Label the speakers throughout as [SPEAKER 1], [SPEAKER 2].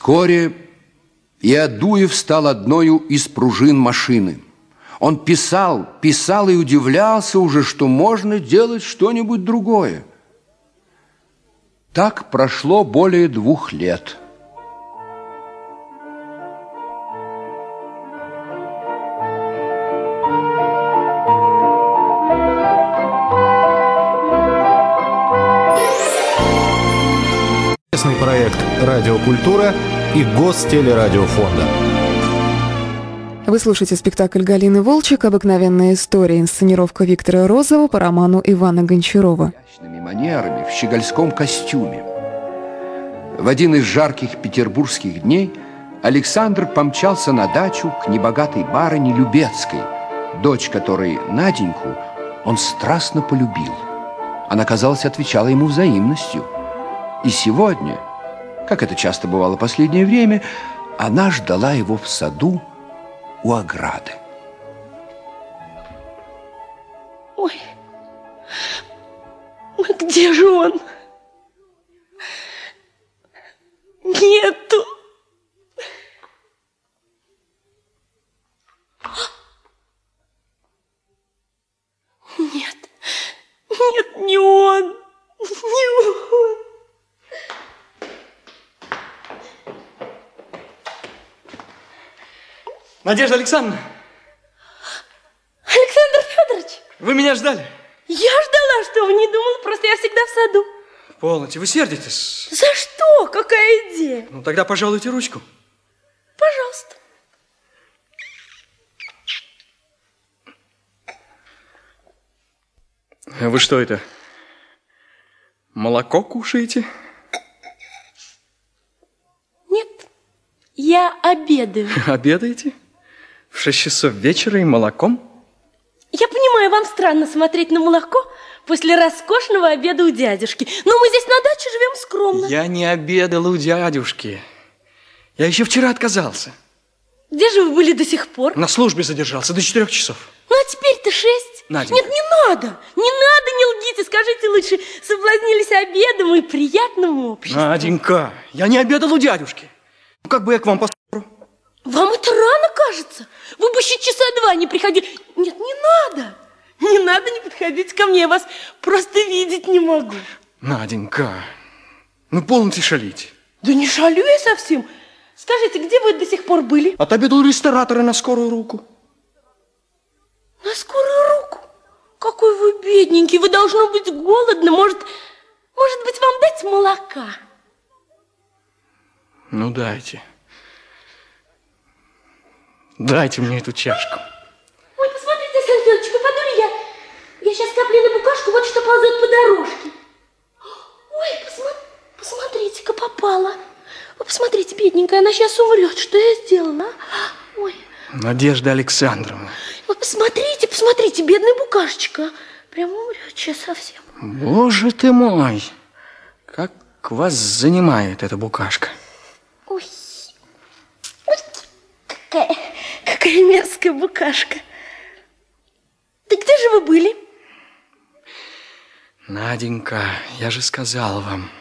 [SPEAKER 1] Вскоре и Адуев стал одною из пружин машины. Он писал и удивлялся уже, что можно делать что-нибудь другое. Так прошло более 2 лет.
[SPEAKER 2] Проект «Радиокультура» и Гостелерадиофонда.
[SPEAKER 3] Вы слушаете спектакль Галины Волчек «Обыкновенная история», инсценировка Виктора Розова по роману Ивана Гончарова.
[SPEAKER 1] Изящными манерами, в щегольском костюме. В один из жарких петербургских дней Александр помчался на дачу к небогатой барыне Любецкой, дочь которой, Наденьку, он страстно полюбил. Она, казалось, отвечала ему взаимностью. И сегодня, как это часто бывало в последнее время, она ждала его в саду у ограды.
[SPEAKER 4] Ой, где же он? Нету. Нет, не он, не он.
[SPEAKER 5] Надежда Александровна!
[SPEAKER 4] Александр Федорович!
[SPEAKER 5] Вы меня ждали?
[SPEAKER 4] Я ждала, что вы не думала, просто я всегда в саду.
[SPEAKER 5] Полноте, вы сердитесь?
[SPEAKER 4] За что? Какая идея?
[SPEAKER 5] Ну, тогда пожалуйте ручку.
[SPEAKER 4] Пожалуйста.
[SPEAKER 5] Вы что это? Молоко кушаете?
[SPEAKER 4] Нет, я обедаю.
[SPEAKER 5] Обедаете? В 6 часов вечера и молоком?
[SPEAKER 4] Я понимаю, вам странно смотреть на молоко после роскошного обеда у дядюшки. Но мы здесь на даче живем скромно.
[SPEAKER 5] Я не обедал у дядюшки. Я еще вчера отказался.
[SPEAKER 4] Где же вы были до сих пор?
[SPEAKER 5] На службе задержался до 4 часов.
[SPEAKER 4] Ну, а теперь-то 6.
[SPEAKER 5] Наденька.
[SPEAKER 4] Нет, не надо, не лгите. Скажите лучше, соблазнились обедом и приятным обществом.
[SPEAKER 5] Наденька, я не обедал у дядюшки. Ну, как бы я к вам поступил?
[SPEAKER 4] Вам это рано кажется? Вы бы еще 2 часа не приходили. Нет, не надо не подходить ко мне, я вас просто видеть не могу.
[SPEAKER 5] Наденька, ну полноте шалить.
[SPEAKER 4] Да не шалю я совсем. Скажите, где вы до сих пор были?
[SPEAKER 5] Отобедал у ресторатора на скорую руку.
[SPEAKER 4] На скорую руку? Какой вы бедненький, вы должно быть голодны. Может быть, вам дать молока?
[SPEAKER 5] Ну, дайте. Дайте мне эту чашку.
[SPEAKER 4] Ой, посмотрите, Александр Федорович, попаду ли я? Я сейчас каплю на букашку, вот что ползет по дорожке. Ой, посмотрите-ка, попала. Вы посмотрите, бедненькая, она сейчас умрет. Что я сделала, а? Ой.
[SPEAKER 5] Надежда Александровна.
[SPEAKER 4] Вы посмотрите, бедная букашечка. Прямо умрет сейчас совсем.
[SPEAKER 5] Боже ты мой. Как вас занимает эта букашка?
[SPEAKER 4] Ой, какая мерзкая букашка. Да где же вы были?
[SPEAKER 5] Наденька, я же сказал вам.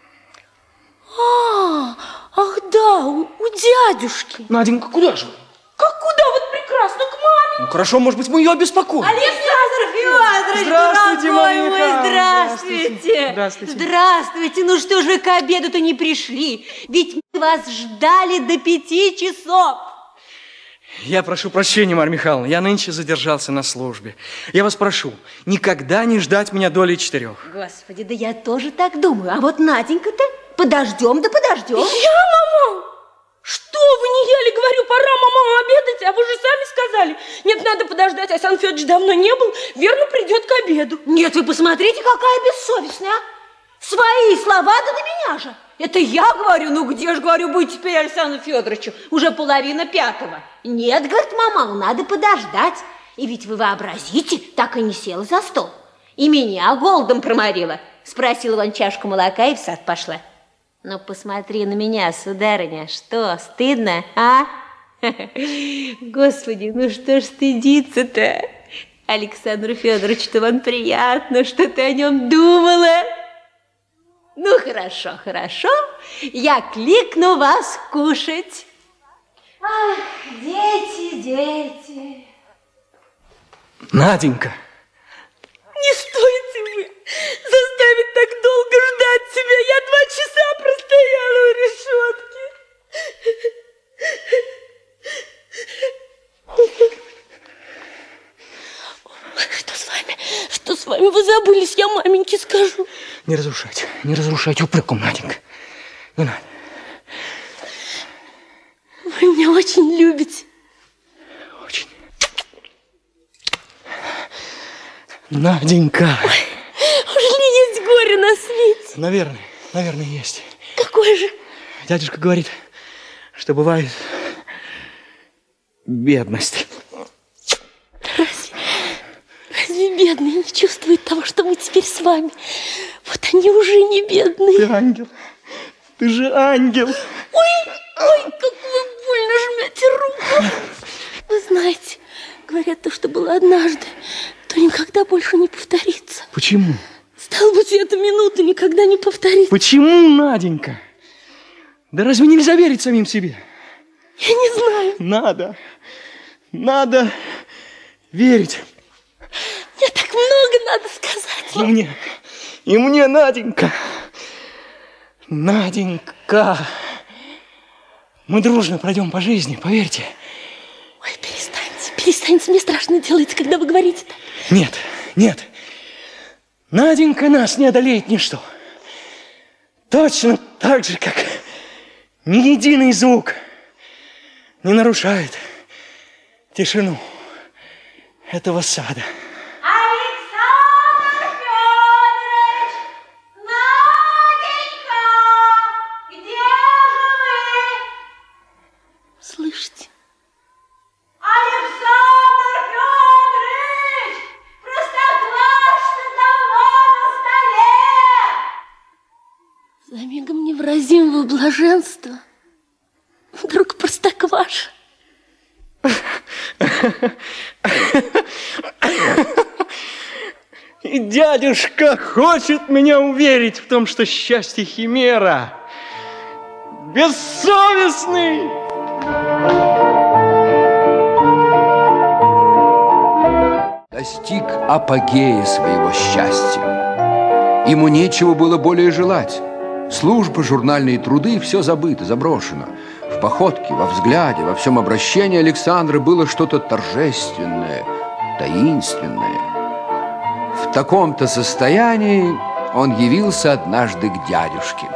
[SPEAKER 4] Ах да, у дядюшки.
[SPEAKER 5] Наденька, куда же вы?
[SPEAKER 4] Как куда? Вот прекрасно, к маме.
[SPEAKER 5] Ну хорошо, может быть, мы ее обеспокоим.
[SPEAKER 4] Александр Федорович,
[SPEAKER 5] здравствуйте,
[SPEAKER 4] дорогой мой,
[SPEAKER 5] Марья
[SPEAKER 4] здравствуйте.
[SPEAKER 5] Здравствуйте.
[SPEAKER 4] Здравствуйте. Ну что же вы к обеду-то не пришли? Ведь мы вас ждали до 5 часов.
[SPEAKER 5] Я прошу прощения, Марья Михайловна, я нынче задержался на службе. Я вас прошу, никогда не ждать меня доли 4.
[SPEAKER 6] Господи, да я тоже так думаю. А вот Наденька-то подождем.
[SPEAKER 4] Я, мама? Что вы не ели? Говорю, пора, мама, обедать, а вы же сами сказали. Нет, надо подождать, Александр Федорович давно не был, верно, придет к обеду.
[SPEAKER 6] Нет, вы посмотрите, какая бессовестная, а? Свои слова, да на меня же. Это я говорю, ну где же, говорю, быть теперь Александру Федоровичу? Уже 4:30. Нет, говорит, мама, надо подождать. И ведь вы вообразите, так и не села за стол. И меня голодом проморила. Спросила вон чашку молока и в сад пошла. Ну, посмотри на меня, сударыня, что, стыдно, а? Господи, ну что ж стыдиться-то? Александру Федоровичу-то вон приятно, что ты о нем думала. Ну, хорошо, я кликну вас кушать. Ах, дети, дети.
[SPEAKER 5] Наденька.
[SPEAKER 4] Не стойте вы заставить так долго ждать себя. Я 2 часа простояла у решетки. Что с вами? Что с вами? Вы забылись, я маменьке скажу.
[SPEAKER 5] Не разрушайте упреком, Наденька. Не надо.
[SPEAKER 4] Вы меня очень любите.
[SPEAKER 5] Очень. Наденька.
[SPEAKER 4] Ой, уж ли есть горе на свете?
[SPEAKER 5] Наверное, есть.
[SPEAKER 4] Какое же?
[SPEAKER 5] Дядюшка говорит, что бывает бедность.
[SPEAKER 4] Разве бедные не чувствуют того, что мы теперь с вами? Вот они уже не бедные.
[SPEAKER 5] Ты ангел. Ты же ангел.
[SPEAKER 4] Ой, как вы больно жмете руку. Вы знаете, говорят, то, что было однажды, то никогда больше не повторится.
[SPEAKER 5] Почему?
[SPEAKER 4] Стало быть, эта минута никогда не повторится.
[SPEAKER 5] Почему, Наденька? Да разве нельзя верить самим себе?
[SPEAKER 4] Я не знаю.
[SPEAKER 5] Надо верить.
[SPEAKER 4] Мне так много надо сказать.
[SPEAKER 5] И мне, Наденька. Наденька. Мы дружно пройдем по жизни, поверьте.
[SPEAKER 4] Ой, перестаньте, мне страшно делается, когда вы говорите так.
[SPEAKER 5] Нет. Наденька нас не одолеет ничто. Точно так же, как ни единый звук не нарушает тишину этого сада.
[SPEAKER 6] Александр Федорович! Наденька! Где же вы?
[SPEAKER 4] Слышите?
[SPEAKER 6] Александр Федорович! Простоквашино давно на столе!
[SPEAKER 4] За мигом невыразимого блаженства вдруг простокваша.
[SPEAKER 5] И дядюшка хочет меня уверить в том, что счастье химера. Бессовестный!
[SPEAKER 1] Достиг апогея своего счастья. Ему нечего было более желать. Служба, журнальные труды – все забыто, заброшено. В походке, во взгляде, во всем обращении Александра было что-то торжественное, таинственное. В таком-то состоянии он явился однажды к дядюшке.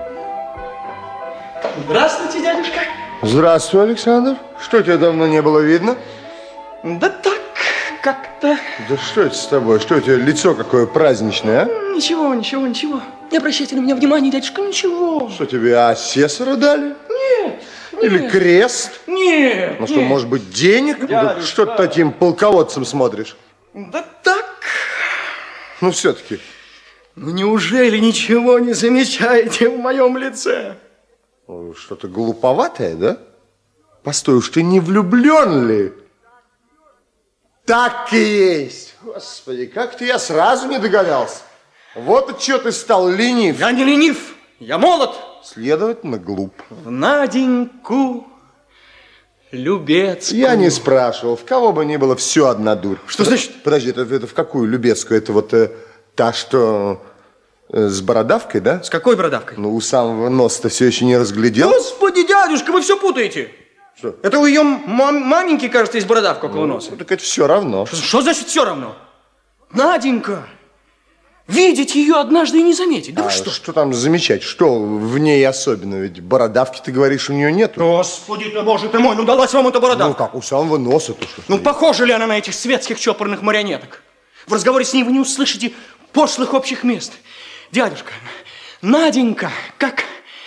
[SPEAKER 5] Здравствуйте, дядюшка.
[SPEAKER 7] Здравствуй, Александр. Что, тебя давно не было видно?
[SPEAKER 5] Да так, как-то...
[SPEAKER 7] Да что это с тобой? Что у тебя лицо какое праздничное, а?
[SPEAKER 5] Ничего. Не обращайте на меня внимания, дядюшка, ничего.
[SPEAKER 7] Что, тебе асессора дали?
[SPEAKER 5] Нет.
[SPEAKER 7] Или крест?
[SPEAKER 5] Нет.
[SPEAKER 7] Ну что, может быть, денег? Да что ты таким полководцем смотришь?
[SPEAKER 5] Да так.
[SPEAKER 7] Ну, все-таки.
[SPEAKER 5] Ну, неужели ничего не замечаете в моем лице?
[SPEAKER 7] Что-то глуповатое, да? Постой, уж ты не влюблен ли? Так и есть. Господи, как-то я сразу не догадался. Вот от чего ты стал ленив.
[SPEAKER 5] Я не ленив, я молод.
[SPEAKER 7] Следовательно, глуп.
[SPEAKER 5] В Наденьку Любецкую.
[SPEAKER 7] Я не спрашивал, в кого бы ни было, все одна дурь.
[SPEAKER 5] Что значит?
[SPEAKER 7] Подожди, это в какую Любецкую? Это вот та, что с бородавкой, да?
[SPEAKER 5] С какой бородавкой?
[SPEAKER 7] Ну, у самого носа-то все еще не разглядел.
[SPEAKER 5] Господи, дядюшка, вы все путаете.
[SPEAKER 7] Что?
[SPEAKER 5] Это у ее маменьки, кажется, есть бородавка около носа.
[SPEAKER 7] Так это все равно.
[SPEAKER 5] Что значит все равно? Наденька, видеть ее однажды и не заметить. Да вы что?
[SPEAKER 7] Что там замечать? Что в ней особенно? Ведь бородавки, ты говоришь, у нее нету.
[SPEAKER 5] Господи ты, боже ты мой, ну далась вам эта бородавка.
[SPEAKER 7] Ну как, у самого носа-то что?
[SPEAKER 5] Ну похожа ли она на этих светских чопорных марионеток? В разговоре с ней вы не услышите пошлых общих мест. Дядюшка, Наденька, как...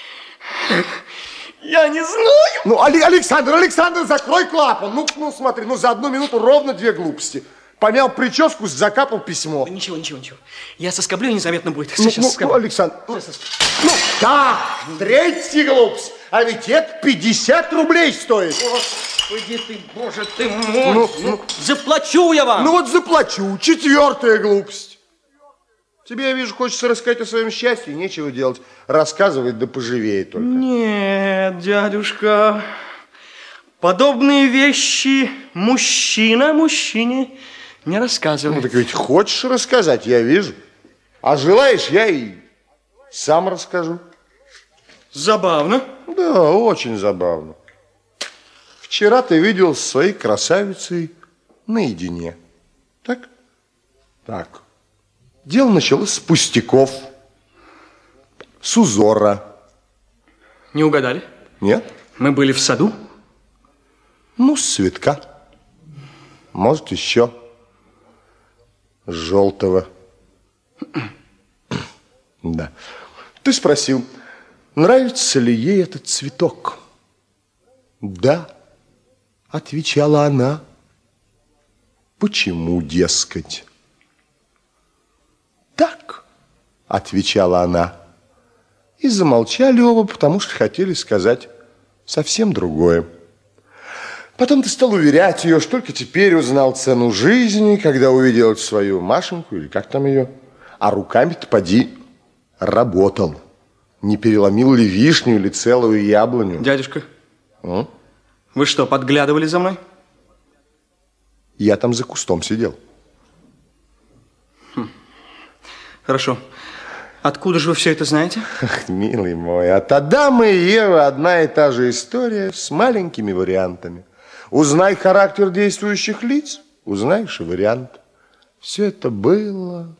[SPEAKER 5] Я не знаю.
[SPEAKER 7] Ну, Александр, закрой клапан. Ну, смотри, за 1 минуту ровно 2 глупости. Помял прическу, закапал письмо.
[SPEAKER 5] Да ничего. Я соскоблю, и незаметно будет. Сейчас соскоблю.
[SPEAKER 7] Александр, так, 3-я глупость. А ведь это 50 рублей стоит.
[SPEAKER 5] Господи ты, боже ты мой. Заплачу я вам.
[SPEAKER 7] Ну вот заплачу. 4-я глупость. Тебе, я вижу, хочется рассказать о своем счастье, нечего делать. Рассказывай, да поживее только.
[SPEAKER 5] Нет, дядюшка, подобные вещи мужчина мужчине не рассказывает.
[SPEAKER 7] Ну, так ведь хочешь рассказать, я вижу. А желаешь, я и сам расскажу.
[SPEAKER 5] Забавно.
[SPEAKER 7] Да, очень забавно. Вчера ты видел с своей красавицей наедине. Так? Так. Дело началось с пустяков, с узора.
[SPEAKER 5] Не угадали?
[SPEAKER 7] Нет?
[SPEAKER 5] Мы были в саду.
[SPEAKER 7] Ну, с цветка. Может, еще желтого. Да. Ты спросил, нравится ли ей этот цветок? Да, отвечала она. Почему, дескать? Так, отвечала она. И замолчали оба, потому что хотели сказать совсем другое. Потом ты стал уверять ее, что только теперь узнал цену жизни, когда увидел свою Машеньку, или как там ее, а руками-то поди работал. Не переломил ли вишню или целую яблоню?
[SPEAKER 5] Дядюшка, вы что, подглядывали за мной?
[SPEAKER 7] Я там за кустом сидел.
[SPEAKER 5] Хорошо. Откуда же вы все это знаете?
[SPEAKER 7] Ах, милый мой, от Адама и Евы одна и та же история с маленькими вариантами. Узнай характер действующих лиц, узнаешь и вариант. Все это было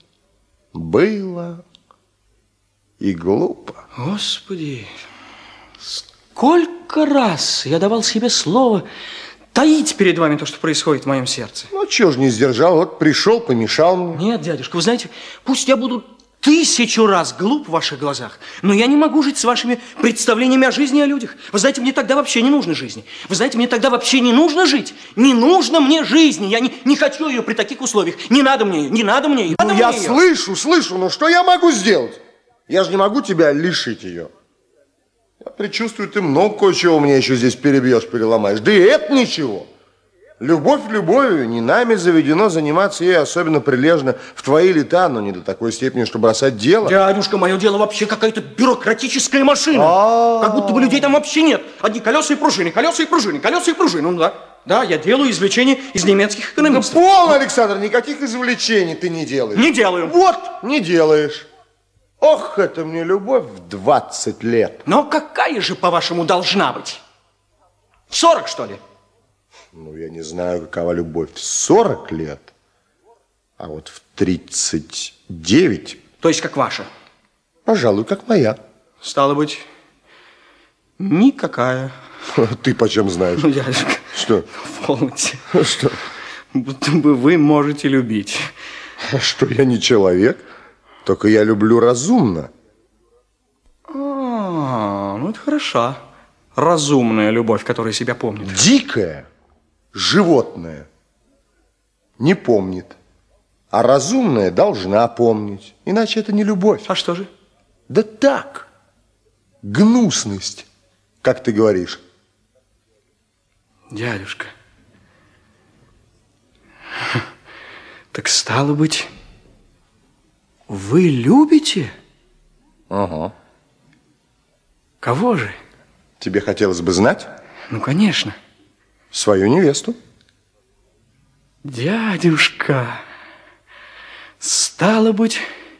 [SPEAKER 7] и глупо.
[SPEAKER 5] Господи, сколько раз я давал себе слово таить перед вами то, что происходит в моем сердце.
[SPEAKER 7] Ну, чего ж не сдержал, вот пришел, помешал мне.
[SPEAKER 5] Нет, дядюшка, вы знаете, пусть я буду 1000 раз глуп в ваших глазах, но я не могу жить с вашими представлениями о жизни и о людях. Вы знаете, мне тогда вообще не нужно жизни. Вы знаете, мне тогда вообще не нужно жить. Не нужно мне жизни. Я не хочу ее при таких условиях. Не надо мне ее, не надо мне ее.
[SPEAKER 7] Ну, я слышу, но что я могу сделать? Я же не могу тебя лишить ее. Я предчувствую, ты много кое-чего мне еще здесь перебьешь, переломаешь. Да и это ничего. Любовь любовью, не нами заведено заниматься ей особенно прилежно в твои лета, но не до такой степени, что бросать дело.
[SPEAKER 5] Дядюшка, мое дело вообще какая-то бюрократическая машина. Как будто бы людей там вообще нет. Одни колеса и пружины, колеса и пружины, колеса и пружины. Ну да, я делаю извлечения из немецких экономистов.
[SPEAKER 7] Да полно, Александр, никаких извлечений ты не делаешь.
[SPEAKER 5] Не делаю.
[SPEAKER 7] Вот, не делаешь. Ох, это мне любовь в 20 лет.
[SPEAKER 5] Но какая же, по-вашему, должна быть? 40, что ли?
[SPEAKER 7] Ну, я не знаю, какова любовь в 40 лет, а вот в 39.
[SPEAKER 5] То есть, как ваша?
[SPEAKER 7] Пожалуй, как моя.
[SPEAKER 5] Стало быть, никакая.
[SPEAKER 7] Ты почем знаешь?
[SPEAKER 5] Ну, дядюшка.
[SPEAKER 7] Что?
[SPEAKER 5] Полноте.
[SPEAKER 7] Что?
[SPEAKER 5] Будто бы вы можете любить.
[SPEAKER 7] Что, я не человек? Только я люблю разумно.
[SPEAKER 5] Ну это хороша. Разумная любовь, которая себя помнит.
[SPEAKER 7] Дикая, животное не помнит. А разумная должна помнить. Иначе это не любовь.
[SPEAKER 5] А что же?
[SPEAKER 7] Да так, гнусность, как ты говоришь.
[SPEAKER 5] Дядюшка, так стало быть, вы любите?
[SPEAKER 7] Ага.
[SPEAKER 5] Кого же?
[SPEAKER 7] Тебе хотелось бы знать?
[SPEAKER 5] Ну, конечно.
[SPEAKER 7] Свою невесту.
[SPEAKER 5] Дядюшка, стало быть,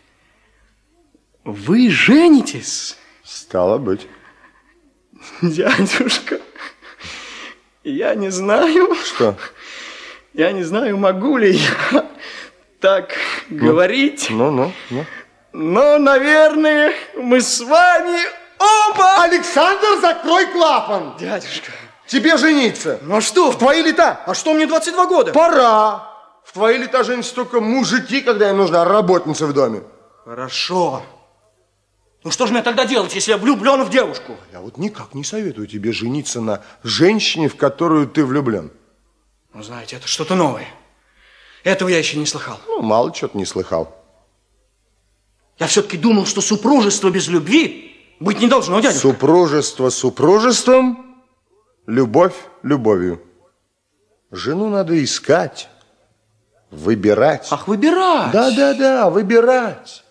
[SPEAKER 5] вы женитесь?
[SPEAKER 7] Стало быть.
[SPEAKER 5] Дядюшка, я не знаю...
[SPEAKER 7] Что?
[SPEAKER 5] Я не знаю, могу ли я так говорить.
[SPEAKER 7] Ну.
[SPEAKER 5] Но, наверное, мы с вами оба...
[SPEAKER 7] Александр, закрой клапан!
[SPEAKER 5] Дядюшка.
[SPEAKER 7] Тебе жениться.
[SPEAKER 5] Ну а что?
[SPEAKER 7] В твои лета.
[SPEAKER 5] А что мне 22 года?
[SPEAKER 7] Пора. В твои лета женятся только мужики, когда им нужна работница в доме.
[SPEAKER 5] Хорошо. Ну что же мне тогда делать, если я влюблен в девушку?
[SPEAKER 7] Я вот никак не советую тебе жениться на женщине, в которую ты влюблен.
[SPEAKER 5] Ну, знаете, это что-то новое. Этого я еще не слыхал.
[SPEAKER 7] Ну, мало чего-то не слыхал.
[SPEAKER 5] Я все-таки думал, что супружество без любви быть не должно, дядюшка.
[SPEAKER 7] Супружество супружеством, любовь любовью. Жену надо искать, выбирать.
[SPEAKER 5] Ах, выбирать.
[SPEAKER 7] Да, выбирать.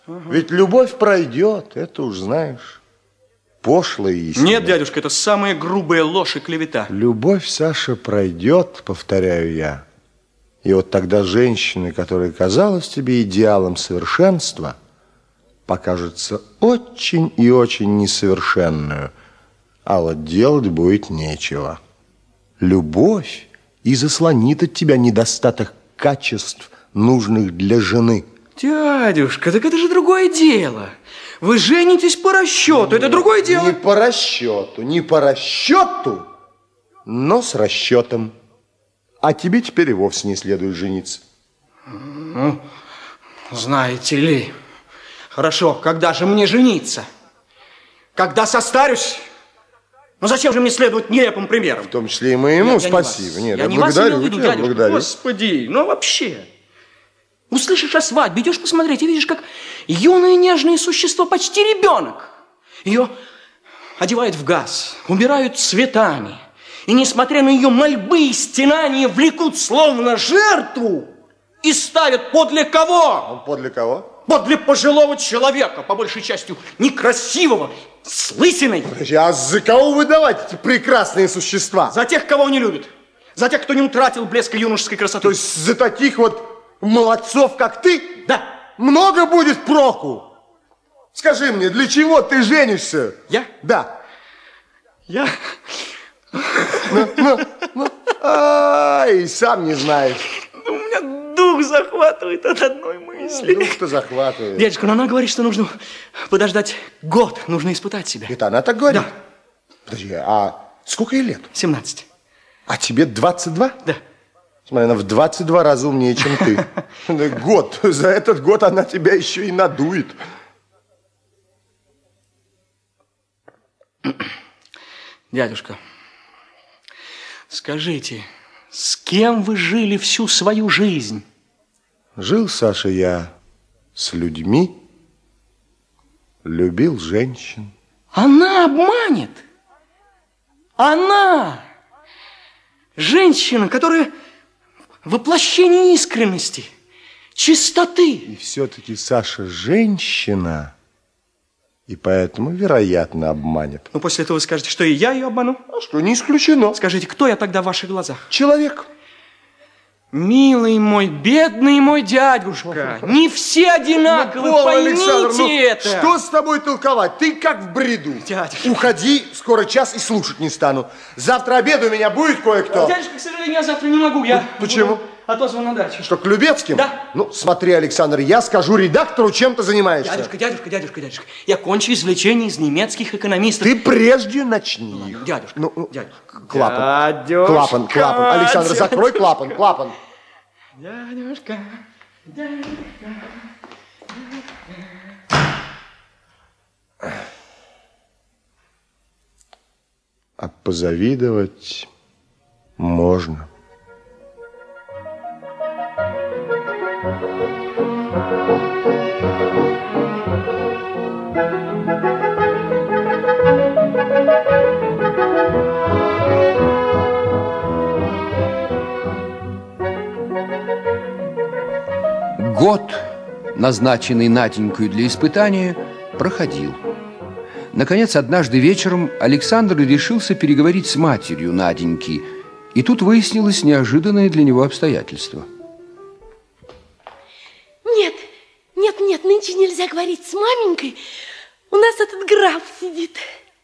[SPEAKER 7] Ведь любовь пройдет, это уж знаешь. Пошлая истина.
[SPEAKER 5] Нет, дядюшка, это самая грубая ложь и клевета.
[SPEAKER 7] Любовь, Саша, пройдет, повторяю я. И вот тогда женщина, которая казалась тебе идеалом совершенства, покажется очень и очень несовершенную, а вот делать будет нечего. Любовь и заслонит от тебя недостаток качеств, нужных для жены.
[SPEAKER 5] Дядюшка, так это же другое дело. Вы женитесь по расчету, это другое дело.
[SPEAKER 7] Не по расчету, но с расчетом. А тебе теперь и вовсе не следует жениться.
[SPEAKER 5] Ну, знаете ли. Хорошо, когда же мне жениться? Когда состарюсь? Ну зачем же мне следовать нелепым примерам?
[SPEAKER 7] В том числе и моему. Спасибо. Нет,
[SPEAKER 5] я не
[SPEAKER 7] благодарю
[SPEAKER 5] вас имел в виду,
[SPEAKER 7] тебя,
[SPEAKER 5] дядюшка.
[SPEAKER 7] благодарю.
[SPEAKER 5] Господи, ну вообще. Услышишь о свадьбе, идешь посмотреть и видишь, как юное нежное существо, почти ребенок. Ее одевают в газ, убирают цветами. И несмотря на ее мольбы и стенания, влекут словно жертву и ставят подле кого?
[SPEAKER 7] Подле кого?
[SPEAKER 5] Подле пожилого человека, по большей части некрасивого, с лысиной.
[SPEAKER 7] Подожди, а за кого выдавать эти прекрасные существа?
[SPEAKER 5] За тех, кого не любят. За тех, кто не утратил блеска юношеской красоты.
[SPEAKER 7] То есть за таких вот молодцов, как ты?
[SPEAKER 5] Да.
[SPEAKER 7] Много будет проку. Скажи мне, для чего ты женишься?
[SPEAKER 5] Я?
[SPEAKER 7] Да.
[SPEAKER 5] Я?
[SPEAKER 7] Ай, сам не знаешь.
[SPEAKER 5] У меня дух захватывает от одной мысли.
[SPEAKER 7] Дух-то захватывает.
[SPEAKER 5] Дядюшка, но она говорит, что нужно подождать год, нужно испытать себя.
[SPEAKER 7] Это она так говорит?
[SPEAKER 5] Да.
[SPEAKER 7] Подожди, а сколько ей лет?
[SPEAKER 5] 17.
[SPEAKER 7] А тебе 22?
[SPEAKER 5] Да.
[SPEAKER 7] Смотри, она в 22 раза умнее, чем ты. Год. За этот год она тебя еще и надует.
[SPEAKER 5] Дядюшка, скажите, с кем вы жили всю свою жизнь?
[SPEAKER 7] Жил, Саша, я с людьми, любил женщин.
[SPEAKER 5] Она обманет. Она, женщина, которая воплощение искренности, чистоты.
[SPEAKER 7] И все-таки, Саша, женщина, и поэтому, вероятно, обманет.
[SPEAKER 5] Ну, после этого вы скажете, что и я ее обману?
[SPEAKER 7] А что, не исключено.
[SPEAKER 5] Скажите, кто я тогда в ваших глазах?
[SPEAKER 7] Человек.
[SPEAKER 5] Милый мой, бедный мой дядюшка, не все одинаковы, поймите это.
[SPEAKER 7] Что с тобой толковать? Ты как в бреду.
[SPEAKER 5] Дядюшка.
[SPEAKER 7] Уходи, скоро час и слушать не стану. Завтра обед у меня будет кое-кто.
[SPEAKER 5] Дядюшка, к сожалению, я завтра не могу. Я
[SPEAKER 7] Почему?
[SPEAKER 5] отозван на дачу.
[SPEAKER 7] Что, к Любецким?
[SPEAKER 5] Да.
[SPEAKER 7] Ну, смотри, Александр, я скажу редактору, чем ты занимаешься.
[SPEAKER 5] Дядюшка, я кончу извлечения из немецких экономистов.
[SPEAKER 7] Ты прежде начни их.
[SPEAKER 5] Дядюшка, дядюшка.
[SPEAKER 7] Клапан.
[SPEAKER 5] Дядюшка,
[SPEAKER 7] Клапан. Александр,
[SPEAKER 5] дядюшка.
[SPEAKER 7] закрой клапан.
[SPEAKER 5] Дядюшка.
[SPEAKER 7] А позавидовать можно.
[SPEAKER 1] Год, назначенный Наденькой для испытания, проходил. Наконец, однажды вечером Александр решился переговорить с матерью Наденьки, и тут выяснилось неожиданное для него обстоятельство.
[SPEAKER 4] Нет, нынче нельзя говорить с маменькой. У нас этот граф сидит.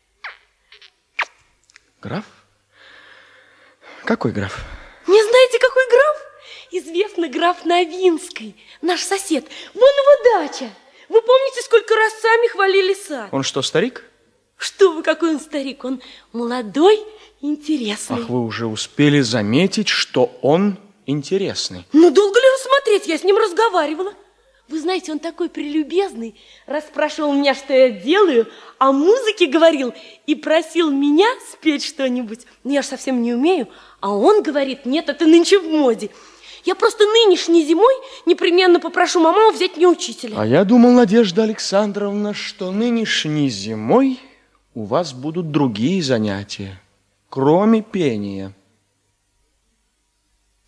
[SPEAKER 5] Граф? Какой граф?
[SPEAKER 4] Не знаете, какой граф? Известный граф Новинский, наш сосед. Вон его дача. Вы помните, сколько раз сами хвалили сад?
[SPEAKER 5] Он что, старик?
[SPEAKER 4] Что вы, какой он старик? Он молодой, интересный.
[SPEAKER 5] Ах, вы уже успели заметить, что он интересный.
[SPEAKER 4] Ну, долго ли рассмотреть? Я с ним разговаривала. Вы знаете, он такой прелюбезный. Расспрашивал меня, что я делаю, о музыке говорил и просил меня спеть что-нибудь. Но я же совсем не умею. А он говорит, нет, это нынче в моде. Я просто нынешней зимой непременно попрошу маму взять мне учителя.
[SPEAKER 5] А я думал, Надежда Александровна, что нынешней зимой у вас будут другие занятия, кроме пения.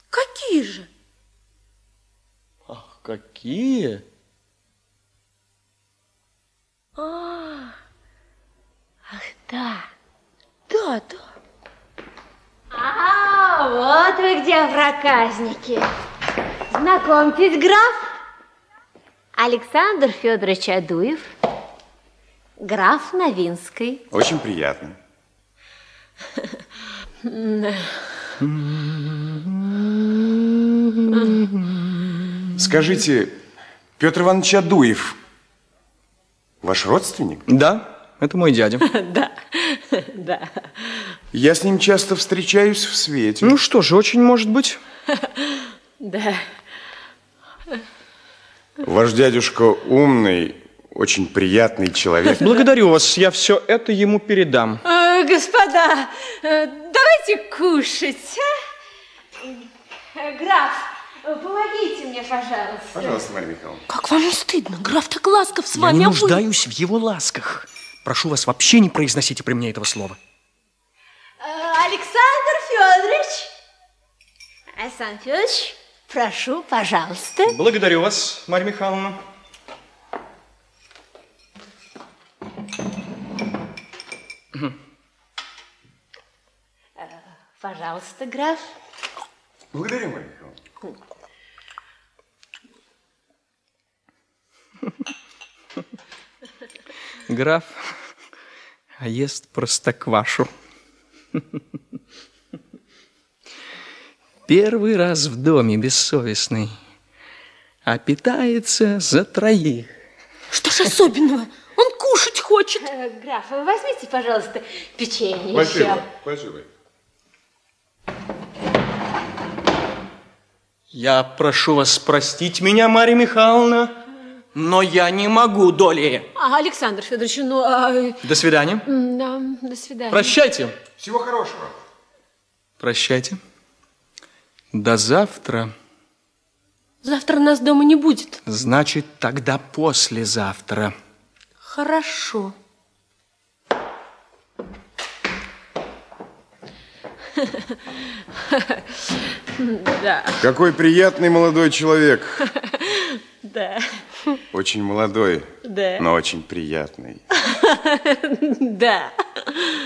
[SPEAKER 4] Какие же?
[SPEAKER 5] Ах, какие?
[SPEAKER 4] Ах, да. Да.
[SPEAKER 6] Вот вы где, проказники. Знакомьтесь, граф. Александр Федорович Адуев, граф Новинский.
[SPEAKER 8] Очень приятно. Скажите, Петр Иванович Адуев ваш родственник?
[SPEAKER 5] Да, это мой дядя.
[SPEAKER 6] Да.
[SPEAKER 8] Я с ним часто встречаюсь в свете.
[SPEAKER 5] Ну что же, очень может быть.
[SPEAKER 6] Да.
[SPEAKER 8] Ваш дядюшка умный, очень приятный человек.
[SPEAKER 5] Благодарю вас, я все это ему передам.
[SPEAKER 6] Господа, давайте кушать, Граф, помогите мне, пожалуйста.
[SPEAKER 8] Пожалуйста, Марья Михайловна.
[SPEAKER 4] Как вам не стыдно? Граф так ласков с
[SPEAKER 5] Я
[SPEAKER 4] вами.
[SPEAKER 5] не
[SPEAKER 4] а вы-
[SPEAKER 5] нуждаюсь в его ласках. Прошу вас, вообще не произносите при мне этого слова.
[SPEAKER 6] Александр Федорович. Александр Федорович, прошу, пожалуйста.
[SPEAKER 5] Благодарю вас, Марья Михайловна.
[SPEAKER 6] Пожалуйста, граф.
[SPEAKER 8] Благодарю, Марья Михайловна.
[SPEAKER 5] Граф ест простоквашу. Первый раз в доме бессовестный, а питается за троих.
[SPEAKER 4] Что ж особенного? Он кушать хочет.
[SPEAKER 6] Граф, вы возьмите, пожалуйста, печенье
[SPEAKER 8] Спасибо,
[SPEAKER 6] еще.
[SPEAKER 8] спасибо.
[SPEAKER 5] Я прошу вас простить меня, Марья Михайловна, но я не могу доли.
[SPEAKER 6] Александр Федорович,
[SPEAKER 5] До свидания.
[SPEAKER 6] да, до свидания.
[SPEAKER 5] Прощайте.
[SPEAKER 8] Всего хорошего.
[SPEAKER 5] Прощайте. До завтра.
[SPEAKER 4] Завтра нас дома не будет.
[SPEAKER 5] Значит, тогда послезавтра.
[SPEAKER 4] Хорошо.
[SPEAKER 6] Да,
[SPEAKER 8] Какой приятный молодой человек.
[SPEAKER 6] да,
[SPEAKER 8] Очень молодой,
[SPEAKER 6] да.
[SPEAKER 8] но очень приятный.
[SPEAKER 6] да.